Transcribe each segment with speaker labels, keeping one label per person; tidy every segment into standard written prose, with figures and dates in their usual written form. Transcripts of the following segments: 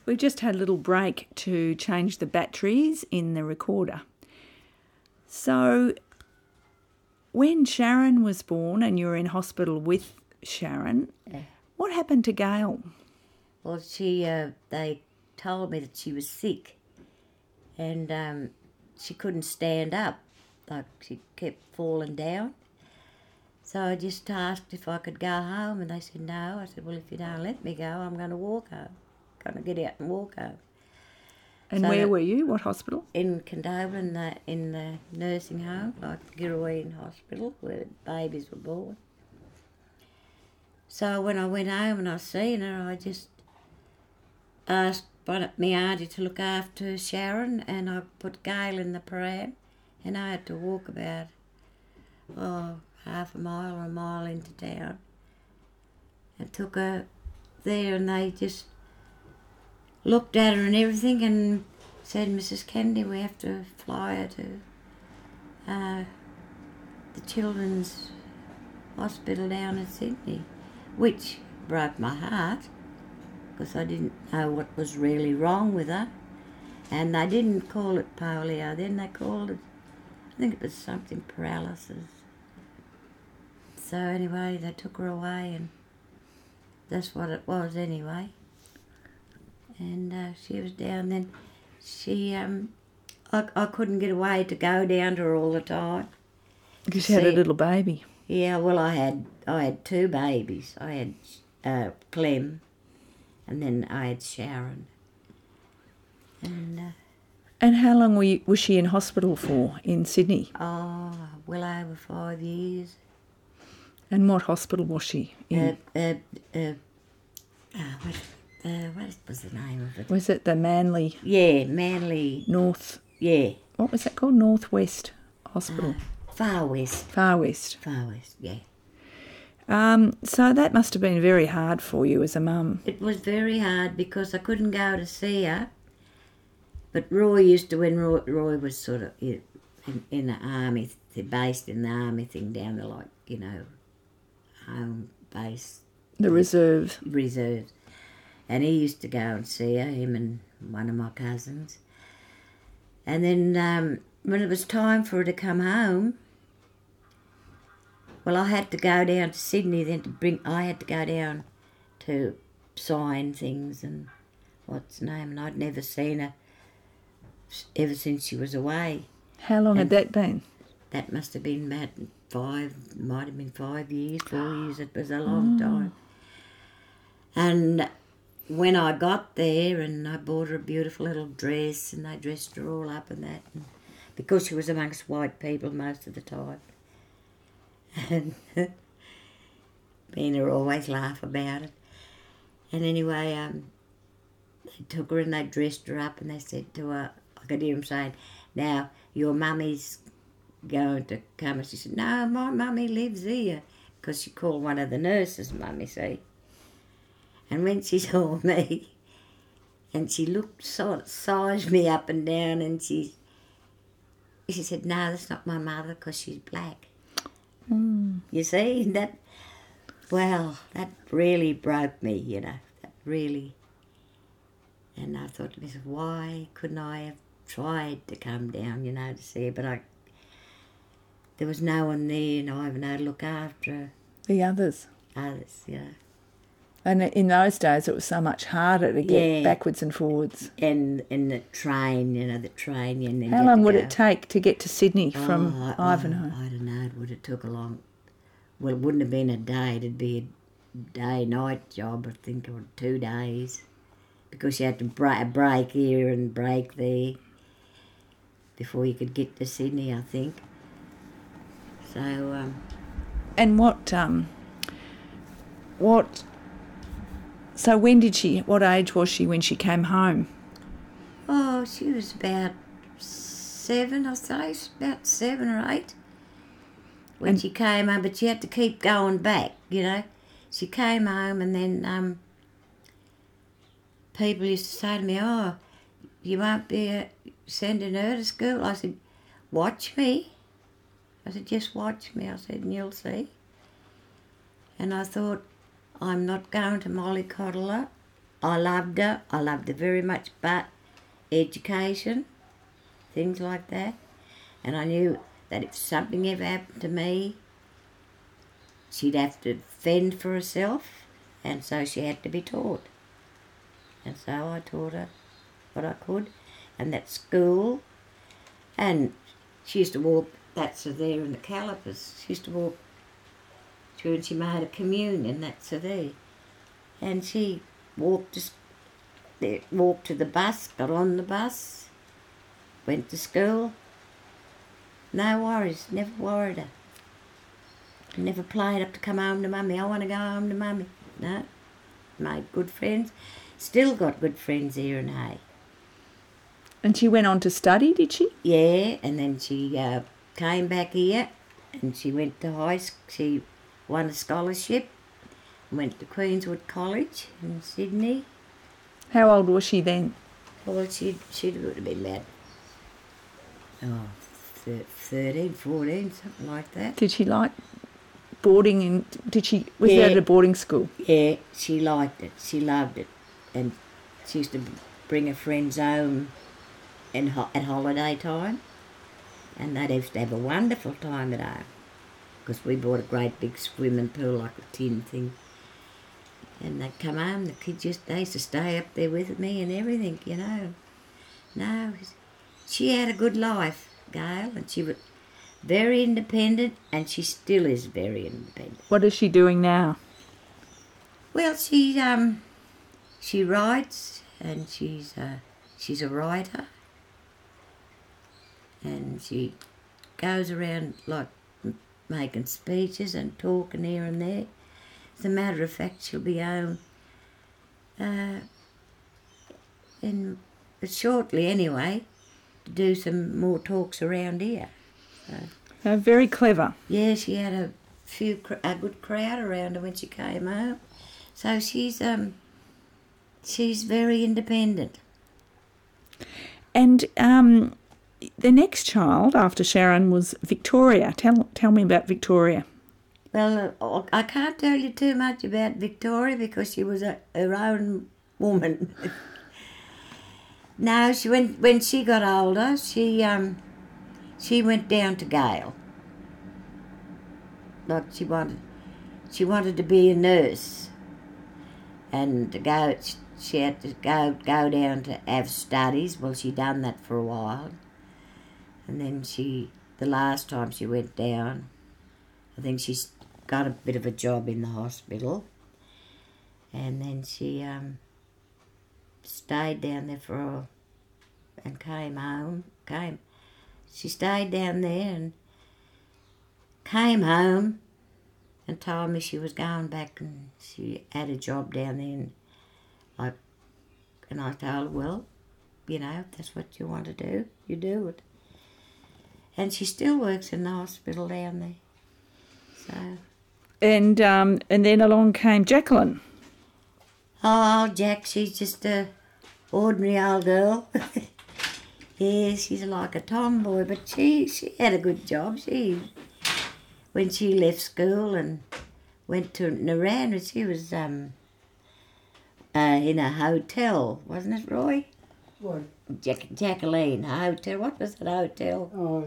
Speaker 1: We just had a little break to change the batteries in the recorder. So when Sharon was born and you were in hospital with Sharon, what happened to Gail?
Speaker 2: Well, they told me that she was sick and she couldn't stand up. Like, she kept falling down. So I just asked if I could go home, and they said no. I said, well, if you don't let me go, I'm going to walk home. Going to get out and walk home.
Speaker 1: And
Speaker 2: So
Speaker 1: where were you? What hospital?
Speaker 2: In Condobolin, in the nursing home, like Girrawheen Hospital, where babies were born. So when I went home and I seen her, I just asked my auntie to look after Sharon, and I put Gail in the pram, and I had to walk about half a mile or a mile into town. And took her there, and they just looked at her and everything and said, Mrs. Kennedy, we have to fly her to the Children's Hospital down in Sydney, which broke my heart because I didn't know what was really wrong with her. And they didn't call it polio then, they called it, I think it was something paralysis. So anyway, they took her away, and that's what it was anyway. And she was down then. She, I couldn't get away to go down to her all the time.
Speaker 1: Because you had a little baby.
Speaker 2: Yeah, well, I had two babies. I had Clem, and then I had Sharon.
Speaker 1: And how long was she in hospital for in Sydney?
Speaker 2: Oh, well over 5 years.
Speaker 1: And what hospital was she in?
Speaker 2: What was the name of it?
Speaker 1: Was it the Manly?
Speaker 2: Yeah, Manly.
Speaker 1: North.
Speaker 2: Yeah.
Speaker 1: What was that called? Northwest Hospital.
Speaker 2: Far West.
Speaker 1: Far West.
Speaker 2: Far West, yeah.
Speaker 1: So that must have been very hard for you as a mum.
Speaker 2: It was very hard because I couldn't go to see her. But Roy used to, when Roy was sort of in the army, based in the army thing down the, like, home base.
Speaker 1: The reserve.
Speaker 2: Reserves. And he used to go and see her, him and one of my cousins. And then when it was time for her to come home, well, I had to go down to Sydney then I had to go down to sign things and what's name, and I'd never seen her ever since she was away.
Speaker 1: How long had that been?
Speaker 2: That must have been about 5 years, 4 years. It was a long time. And when I got there, and I bought her a beautiful little dress, and they dressed her all up and that, and because she was amongst white people most of the time. And me and her always laugh about it. And anyway, they took her and they dressed her up, and they said to her, I could hear them saying, now, your mummy's going to come. And she said, no, my mummy lives here, because she called one of the nurses mummy, see. And when she saw me, and she looked, sort of sized me up and down, and she said, no, that's not my mother, because she's black. You see, that really broke me, that really. And I thought to myself, why couldn't I have tried to come down, to see her? But there was no one there, and I haven't had to look after her.
Speaker 1: The others.
Speaker 2: Yeah.
Speaker 1: And in those days, it was so much harder to get backwards and forwards.
Speaker 2: And the train, the train. And then
Speaker 1: how long would it take to get to Sydney from Ivanhoe?
Speaker 2: I don't know. It would have took a long... Well, it wouldn't have been a day. It'd be a day-night job, I think, or 2 days. Because you had to break here and break there before you could get to Sydney, I think. So...
Speaker 1: And So what age was she when she came home?
Speaker 2: Oh, she was about 7, I say, about 7 or 8 when she came home, but she had to keep going back, She came home, and then people used to say to me, oh, you won't be sending her to school. I said, watch me. I said, just watch me. I said, and you'll see. And I thought, I'm not going to mollycoddle her. I loved her. I loved her very much, but education, things like that. And I knew that if something ever happened to me, she'd have to fend for herself, and so she had to be taught. And so I taught her what I could, and that school, and she used to walk, that's her there in the calipers, she used to walk through and she made a communion, that's her there. And she walked to the bus, got on the bus, went to school. No worries, never worried her. Never played up to come home to Mummy. I want to go home to Mummy. No, made good friends. Still got good friends here in Hay.
Speaker 1: And she went on to study, did she?
Speaker 2: Yeah, and then she came back here and she went to high school. She won a scholarship, went to Queenswood College in Sydney.
Speaker 1: How old was she then?
Speaker 2: Well, she would have been about 13, 14, something like that.
Speaker 1: Did she like boarding in? Was she at a boarding school?
Speaker 2: Yeah, she liked it. She loved it, and she used to bring her friends home at holiday time, and they'd have to have a wonderful time at home because we bought a great big swimming pool, like a tin thing. And they'd come home, the kids they used to stay up there with me and everything, you know. No, she had a good life, Gail, and she was very independent, and she still is very independent.
Speaker 1: What is she doing now?
Speaker 2: Well, she writes, and she's a writer, and she goes around like making speeches and talking here and there. As a matter of fact, she'll be home shortly anyway, to do some more talks around here. So,
Speaker 1: Very clever.
Speaker 2: yeah, she had a good crowd around her when she came home. So she's very independent.
Speaker 1: And the next child after Sharon was Victoria. Tell me about Victoria.
Speaker 2: Well, I can't tell you too much about Victoria because she was her own woman. No, when she got older, she went down to Gale. Like she wanted to be a nurse, and she had to go down to have studies. Well, she done that for a while, and then the last time she went down, I think she's got a bit of a job in the hospital, and then she stayed down there and came home. She stayed down there and came home and told me she was going back, and she had a job down there, and I told her, well, you know, if that's what you want to do, you do it. And she still works in the hospital down there. So.
Speaker 1: And then along came Jacqueline.
Speaker 2: Oh, Jack, she's just a ordinary old girl. Yeah, she's like a tomboy, but she had a good job. When she left school and went to Naranda, she was in a hotel, wasn't it, Roy?
Speaker 3: What?
Speaker 2: Jacqueline, a hotel. What was that hotel?
Speaker 3: Oh,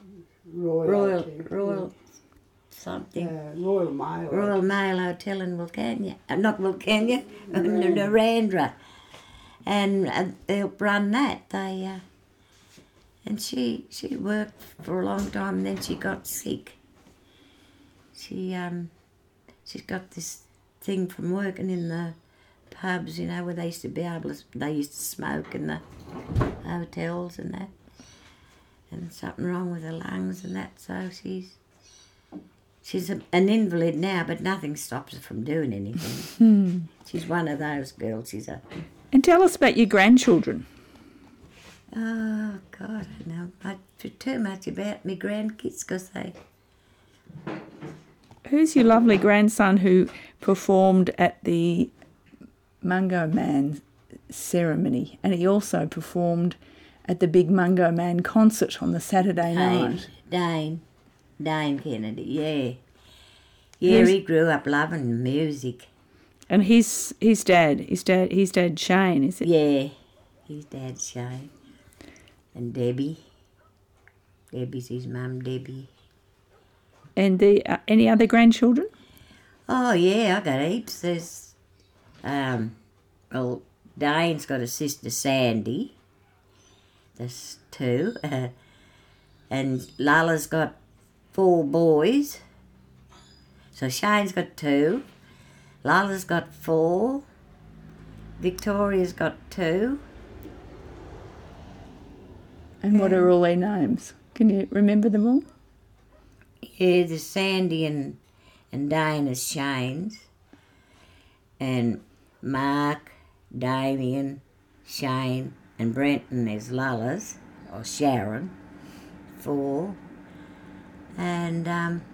Speaker 3: Royal
Speaker 2: Something.
Speaker 3: Royal Mail.
Speaker 2: Royal Mail Hotel in Wilcannia. Not Wilcannia, Narendra. And they run that. And she worked for a long time, and then she got sick. She's got this thing from working in the pubs, you know, where they used to smoke in the hotels and that. And something wrong with her lungs and that, so she's an invalid now, but nothing stops her from doing anything. She's one of those girls.
Speaker 1: And tell us about your grandchildren.
Speaker 2: Oh, God, I don't know too much about my grandkids because
Speaker 1: Who's your lovely grandson who performed at the Mungo Man ceremony, and he also performed at the big Mungo Man concert on the Saturday night?
Speaker 2: Dane Kennedy, yeah. Yeah, he grew up loving music.
Speaker 1: And his dad Shane, is it?
Speaker 2: Yeah, his dad Shane. And Debbie. Debbie's his mum, Debbie.
Speaker 1: And any other grandchildren?
Speaker 2: Oh, yeah, I got heaps. There's, well, Dane's got a sister, Sandy. There's 2. And Lala's got 4 boys. So Shane's got 2. Lala's got 4. Victoria's got 2.
Speaker 1: And what are all their names? Can you remember them all?
Speaker 2: Yeah, there's Sandy and Dane is Shane's. And Mark, Damien, Shane and Brenton is Lala's, or Sharon, 4. And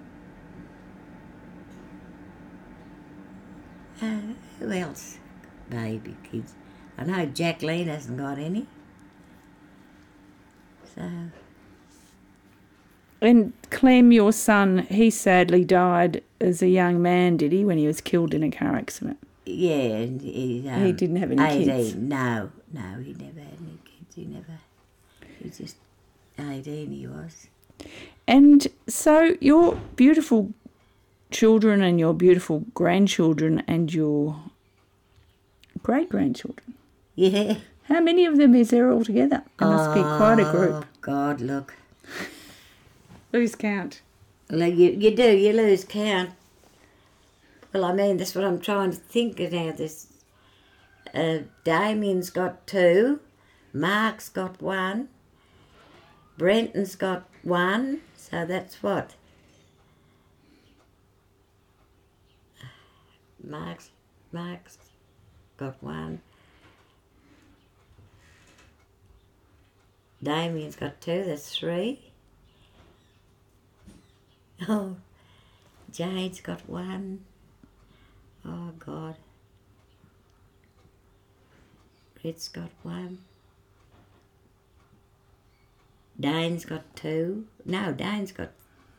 Speaker 2: who else? Baby kids. I know Jacqueline hasn't got any. So.
Speaker 1: And Clem, your son, he sadly died as a young man, did he, when he was killed in a car accident?
Speaker 2: Yeah, and he
Speaker 1: didn't have any
Speaker 2: 18.
Speaker 1: kids.
Speaker 2: No, he never had any kids. He was just 18 he was.
Speaker 1: And so your beautiful children and your beautiful grandchildren and your great-grandchildren.
Speaker 2: Yeah.
Speaker 1: How many of them is there altogether? There must be quite a group.
Speaker 2: Oh, God, look.
Speaker 1: Lose count.
Speaker 2: Like you do, you lose count. Well, I mean, that's what I'm trying to think of now. This Damien's got 2, Mark's got 1, Brenton's got 1, so that's what? Mark's got 1. Damien's got 2, that's 3. Oh, Jade's got 1. Oh, God. Red's got 1. Dane's got 2. No, Dane's got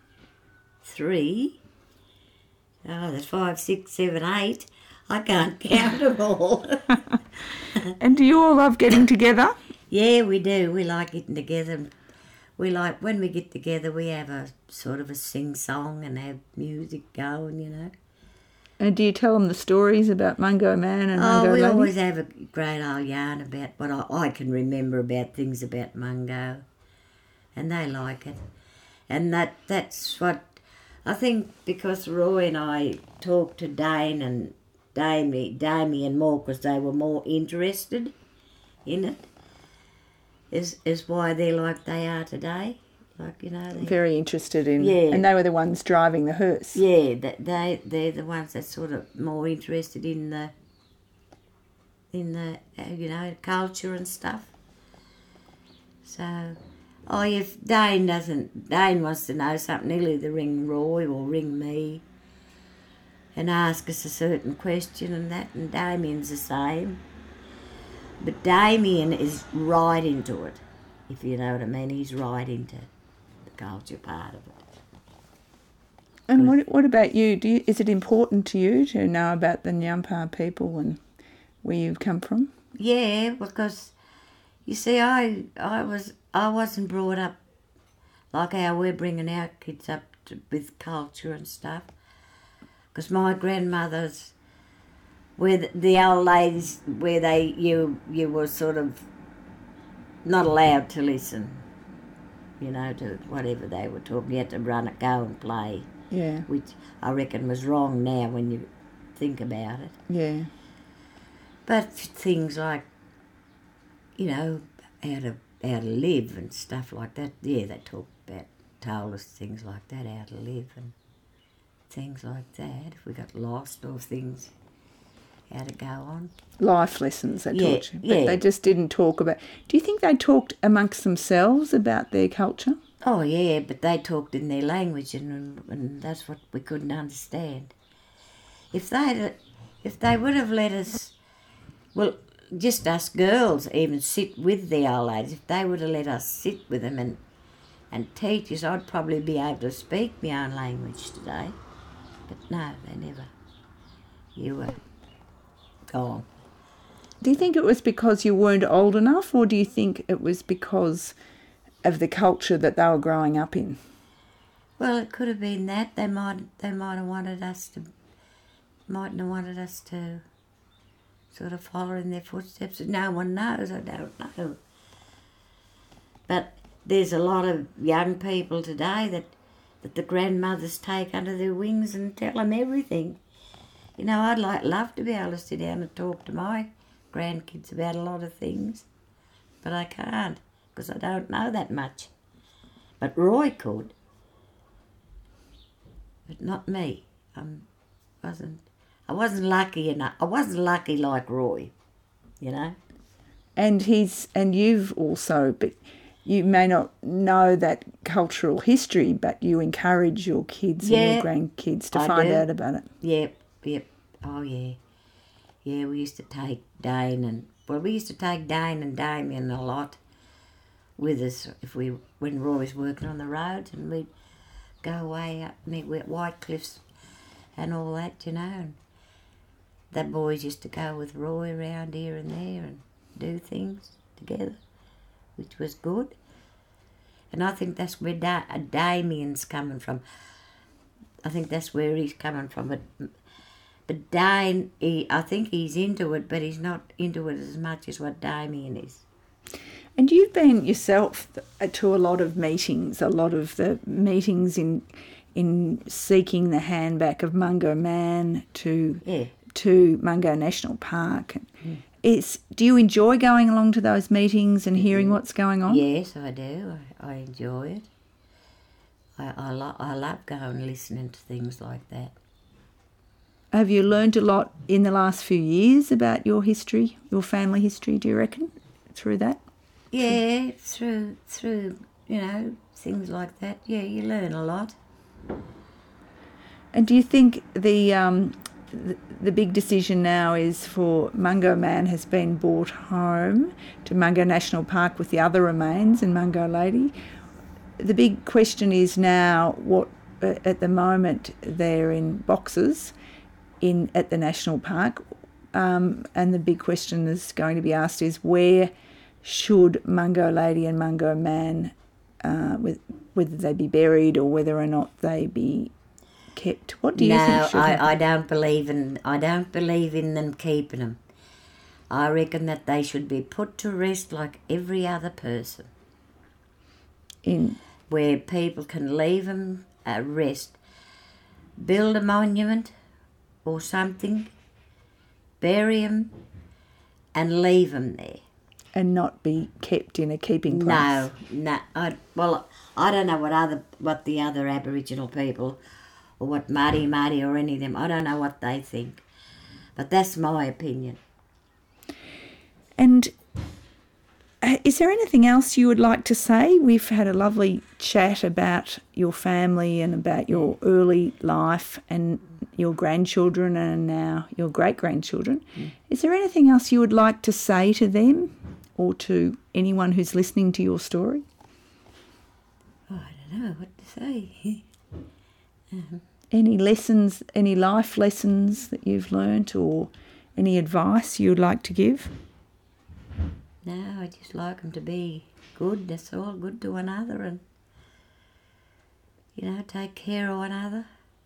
Speaker 2: 3. Oh, there's 5, 6, 7, 8. I can't count them all.
Speaker 1: And do you all love getting together?
Speaker 2: Yeah, we do. We like getting together. We like, when we get together, we have a sort of a sing-song and have music going, you know.
Speaker 1: And do you tell them the stories about Mungo Man and Mungo
Speaker 2: We
Speaker 1: Lady?
Speaker 2: always have a great old yarn about what I can remember about things about Mungo. And they like it. And that's what, I think because Roy and I talked to Dane and Damien more because they were more interested in it, is why they're like they are today. Like, you know,
Speaker 1: very interested in,
Speaker 2: yeah.
Speaker 1: And they were the ones driving the hearse.
Speaker 2: Yeah, they're the ones that sort of more interested in the you know, culture and stuff. So, if Dane wants to know something, he'll either ring Roy or ring me and ask us a certain question and that, and Damien's the same. But Damien is right into it, if you know what I mean. He's right into the culture part of it.
Speaker 1: And what about you? Is it important to you to know about the Nyampa people and where you've come from?
Speaker 2: Yeah, because you see, I wasn't brought up like how we're bringing our kids up with culture and stuff. Because my grandmother's, where the old ladies, where you were sort of not allowed to listen, you know, to whatever they were talking. You had to go and play.
Speaker 1: Yeah.
Speaker 2: Which I reckon was wrong now when you think about it.
Speaker 1: Yeah.
Speaker 2: But things like, you know, how to live and stuff like that, yeah, they told us things like that, how to live and things like that. If we got lost or things, how to go on.
Speaker 1: Life lessons they taught you. But
Speaker 2: yeah.
Speaker 1: they just didn't talk about... Do you think they talked amongst themselves about their culture?
Speaker 2: Oh, yeah, but they talked in their language and that's what we couldn't understand. If they would have let us, well, just us girls even sit with the old ladies, if they would have let us sit with them and teach us, I'd probably be able to speak my own language today. But no, they never. You were gone.
Speaker 1: Do you think it was because you weren't old enough, or do you think it was because of the culture that they were growing up in?
Speaker 2: Well, it could have been that. They might have wanted us to, mightn't have wanted us to sort of follow in their footsteps. No one knows, I don't know. But there's a lot of young people today that the grandmothers take under their wings and tell them everything. You know, I'd love to be able to sit down and talk to my grandkids about a lot of things, but I can't because I don't know that much. But Roy could, but not me. I wasn't lucky enough. I wasn't lucky like Roy, you know.
Speaker 1: And you've also, but you may not know that cultural history, but you encourage your kids and your grandkids to find out about it.
Speaker 2: Yep. Oh yeah. Yeah, we used to take Dane and Damien a lot with us when Roy was working on the roads, and we'd go away up near White Cliffs and all that, you know. And the boys used to go with Roy around here and there and do things together, which was good. And I think that's where Damien's coming from. I think that's where he's coming from. But Dane, I think he's into it, but he's not into it as much as what Damien is.
Speaker 1: And you've been yourself to a lot of the meetings in seeking the hand back of Mungo Man to Mungo National Park. Do you enjoy going along to those meetings and hearing what's going on?
Speaker 2: Yes, I do. I enjoy it. I love going and listening to things like that.
Speaker 1: Have you learned a lot in the last few years about your history, your family history, do you reckon, through that?
Speaker 2: Yeah, through you know, things like that. Yeah, you learn a lot.
Speaker 1: And do you think the big decision now is for Mungo Man has been brought home to Mungo National Park with the other remains and Mungo Lady? The big question is now what at the moment they're in boxes at the national park, and the big question that's going to be asked is where should Mungo Lady and Mungo Man, whether they be buried or whether or not they be kept? What do you think should happen?
Speaker 2: I don't believe in them keeping them. I reckon that they should be put to rest like every other person. Where people can leave them at rest. Build a monument or something, bury them and leave them there.
Speaker 1: And not be kept in a keeping place.
Speaker 2: No. I don't know what the other Aboriginal people or what Māori or any of them, I don't know what they think. But that's my opinion.
Speaker 1: And is there anything else you would like to say? We've had a lovely chat about your family and about your early life and your grandchildren and now your great-grandchildren. Is there anything else you would like to say to them or to anyone who's listening to your story?
Speaker 2: Oh, I don't know what to say.
Speaker 1: Any lessons, any life lessons that you've learnt or any advice you would like to give?
Speaker 2: No, I just like them to be good, that's all, good to one another and, you know, take care of one another.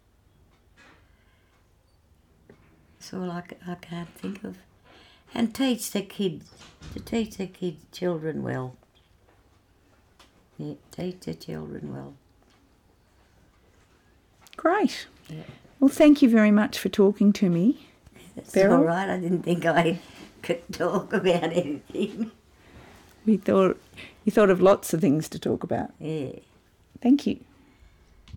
Speaker 2: That's all I can't think of. And teach their children well. Yeah, teach their children well.
Speaker 1: Great.
Speaker 2: Yeah.
Speaker 1: Well, thank you very much for talking to me.
Speaker 2: That's
Speaker 1: Beryl.
Speaker 2: all right. I didn't think I could talk about anything.
Speaker 1: You thought of lots of things to talk about.
Speaker 2: Yeah.
Speaker 1: Thank you.